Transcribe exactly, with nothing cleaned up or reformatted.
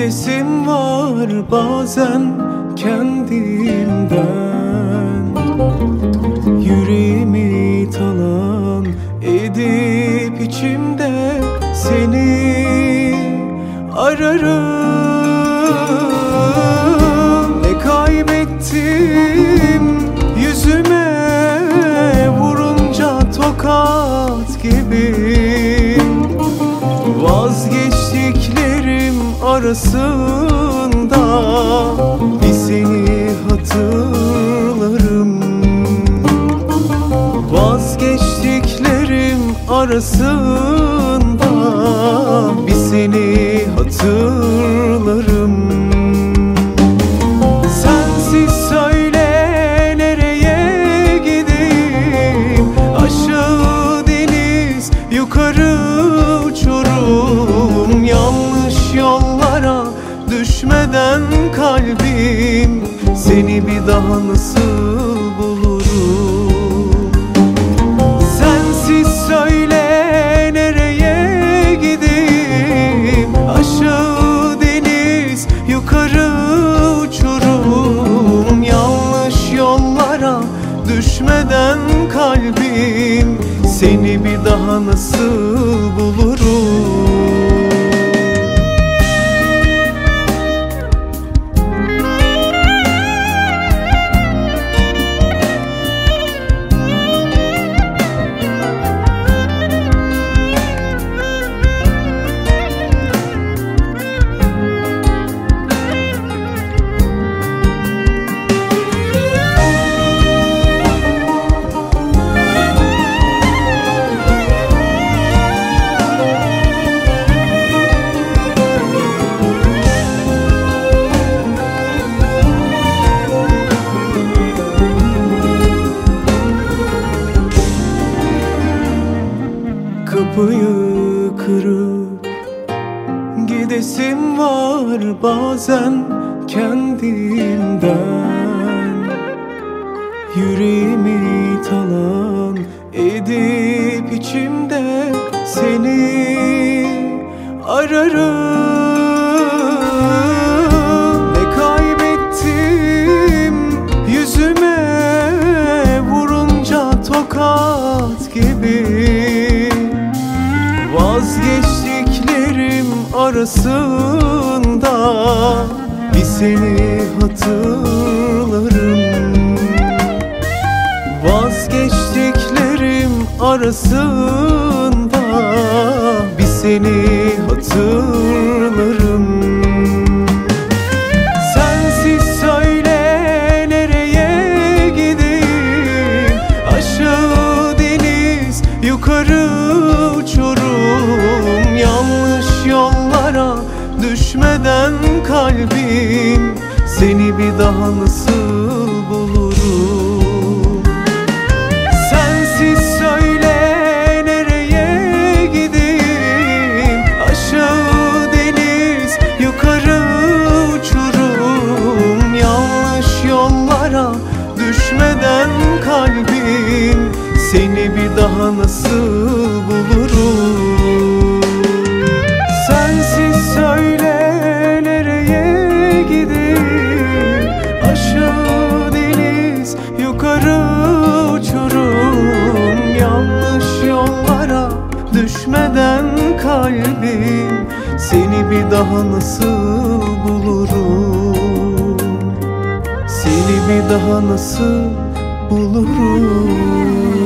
Gidesim var bazen kendimden, yüreğimi talan edip içimde seni ararım. Ne kaybettim yüzüme vurunca tokat gibi, vazgeçtiklerim arasında bir seni hatırlarım. Vazgeçtiklerim arasında bir seni hatırlarım. Sensiz söyle nereye gideyim, aşağı deniz yukarı uçurum. Yanlış yollara düşmeden kalbim seni bir daha nasıl bulurum? Sensiz söyle nereye gideyim, aşağı deniz yukarı uçurum. Yanlış yollara düşmeden kalbim seni bir daha nasıl bulurum? Kapıyı kırıp gidesim var bazen kendimden, yüreğimi talan edip içimde seni ararım. Ne kaybettim yüzüme vurunca tokat gibi, vazgeçtiklerim arasında bir seni hatırlarım. Vazgeçtiklerim arasında bir seni hatırlarım. Sensiz söyle nereye gideyim, aşağı deniz yukarı uçurum. Yanlış yollara düşmeden kalbim seni bir daha nasıl bulurum? Sensiz söyle nereye gideyim, aşağı deniz yukarı uçurum. Yanlış yollara düşmeden kalbim seni bir daha nasıl bulurum? Sensiz söyle nereye gideyim, aşağı deniz yukarı uçurum. Yanlış yollara düşmeden kalbim seni bir daha nasıl bulurum? Seni bir daha nasıl bulurum?